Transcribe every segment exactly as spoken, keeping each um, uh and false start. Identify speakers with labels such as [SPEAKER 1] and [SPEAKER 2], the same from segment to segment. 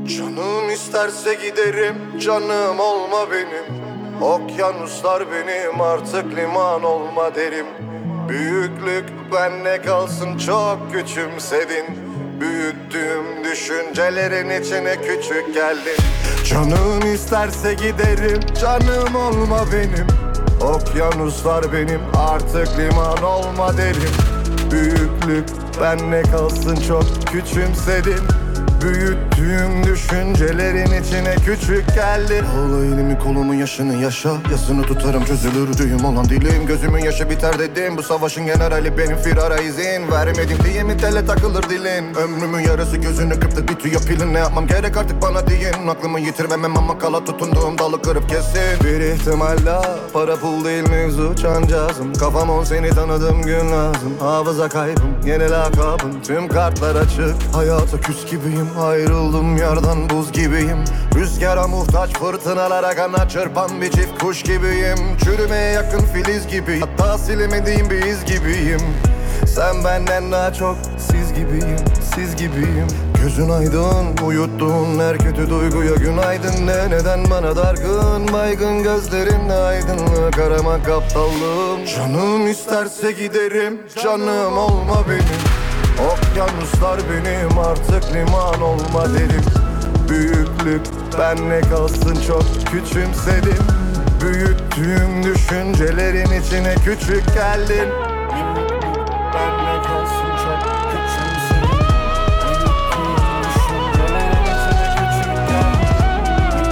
[SPEAKER 1] Canım isterse giderim, canım olma benim. Okyanuslar benim, artık liman olma derim. Büyüklük bende kalsın, çok küçümsedin. Büyüttüğüm düşüncelerin içine küçük geldin. Canım isterse giderim, canım olma benim. Okyanuslar benim, artık liman olma derim. Büyüklük bende kalsın, çok küçümsedin. Büyüttüğüm düşüncelerin içine küçük geldin. Ağla elimi kolumu yaşını yaşa, yasını tutarım çözülür düğüm olan dilim. Gözümün yaşı biter dedim, bu savaşın generali benim, firara izin vermedim diye mi tele takılır dilin. Ömrümün yarısı gözünü kırptı, bitiyor pilin, ne yapmam gerek artık bana deyin. Aklımı yitirmemem ama kala tutunduğum dalı kırıp kesin. Bir ihtimal daha, para pul değil mevzu, cancağızım. Kafam on, seni tanıdığım gün lazım. Hafıza kaybım, yeni lakabım, tüm kartlar açık. Hayata küs gibiyim, ayrıldım yardan buz gibiyim. Rüzgara muhtaç, fırtınalara kanat çırpan bir çift kuş gibiyim. Çürümeye yakın filiz gibi, hatta silemediğim bir iz gibiyim. Sen benden daha çok siz gibiyim, siz gibiyim. Gözün aydın, uyuttuğun her kötü duyguya günaydın de. Neden bana dargın, baygın gözlerinde aydınlık aramak aptallığım. Canım isterse giderim, canım olma benim. Okyanuslar benim, artık liman olma derim. Büyüklük benle kalsın, çok küçümsedim. Büyüttüğüm düşüncelerin içine küçük geldin. Benle kalsın, çok küçümsedim. Büyüttüğüm düşüncelerin içine küçük geldin.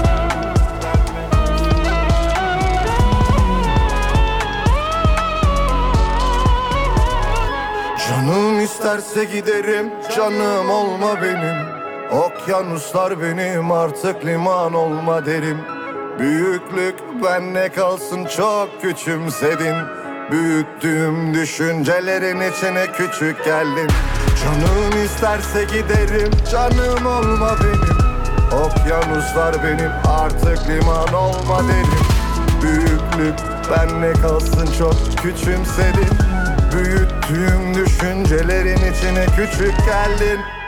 [SPEAKER 1] Canım isterse giderim, canım olma benim. Okyanuslar benim, artık liman olma derim. Büyüklük benle kalsın, çok küçümsedin. Büyüttüğüm düşüncelerin içine küçük geldin. Canım isterse giderim, canım olma benim. Okyanuslar benim, artık liman olma derim. Büyüklük benle kalsın, çok küçümsedin. Büyüttüğüm düşüncelerin içine küçük geldin.